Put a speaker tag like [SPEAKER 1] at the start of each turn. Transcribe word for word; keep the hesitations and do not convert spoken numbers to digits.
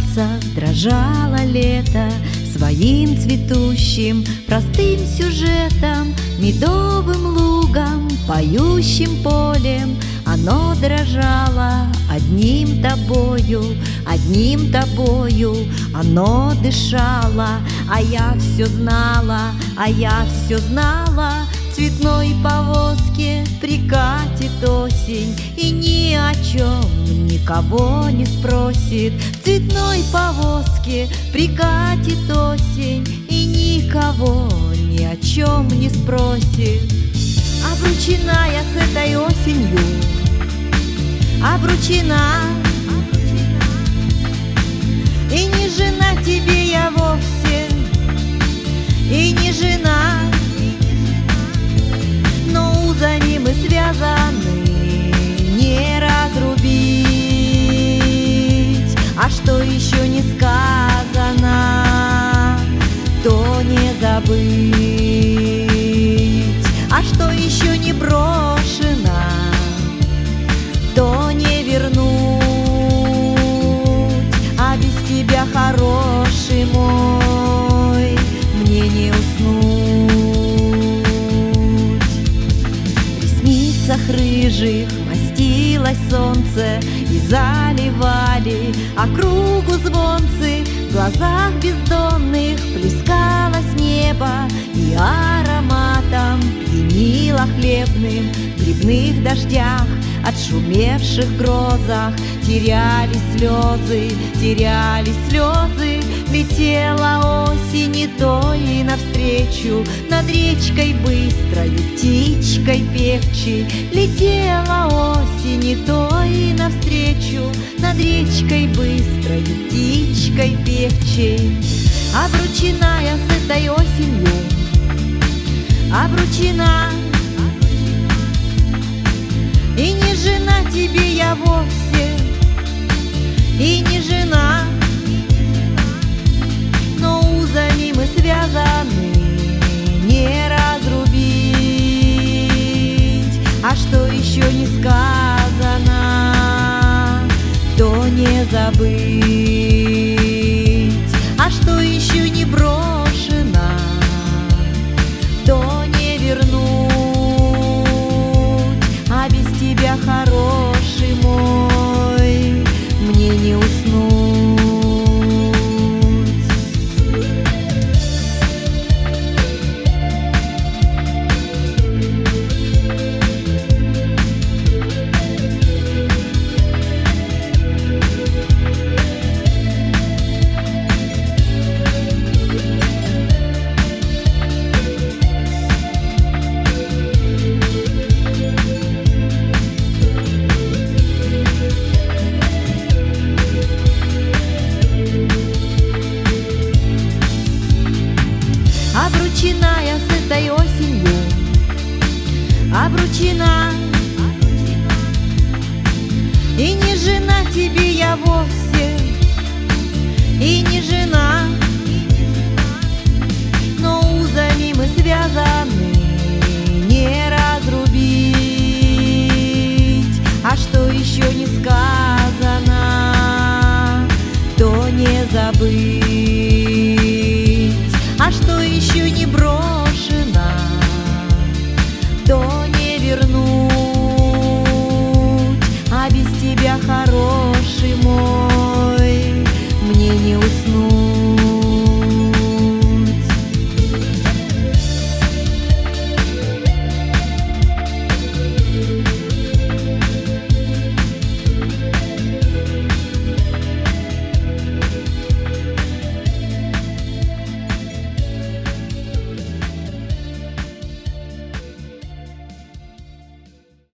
[SPEAKER 1] сердцах дрожало лето своим цветущим простым сюжетом, медовым лугом, поющим полем. Оно дрожало одним тобою, одним тобою. Оно дышало, а я все знала, а я все знала. В цветной повозке прикатит осень и ни о чем никого не спросит. В цветной повозке прикатит осень и никого ни о чем не спросит. Обручена я с этой осенью, обручена, и не жена тебе я вовсе, и не жена, но узами мы связаны, не разрубить. А что еще не сказано, то не забыть. А что еще не брошено, то не вернуть. А без тебя, хороший мой, мне не уснуть. В ресницах рыжих мастилось солнце, и заливали округу звонцы. В глазах бездонных плескалось небо, и ароматом пьянило хлебным. В грибных дождях, отшумевших грозах терялись слезы, терялись слезы. Летела осень и то и навстречу, над речкой быстрою птичкой певчей. Летела осень и то и навстречу, над речкой быстрою птичкой певчей. Обручена я с этой осенью, обручена, и не жена тебе я вовсе, и не жена, но узами мы связаны, не разрубить. А что еще не сказано, то не забыть. А что еще не брошено, то не вернуть. А без тебя, хороший мой, мне не уснуть. Обручена я с этой осенью, обручена, и не жена тебе я вовсе, и не жена, но узами мы связаны.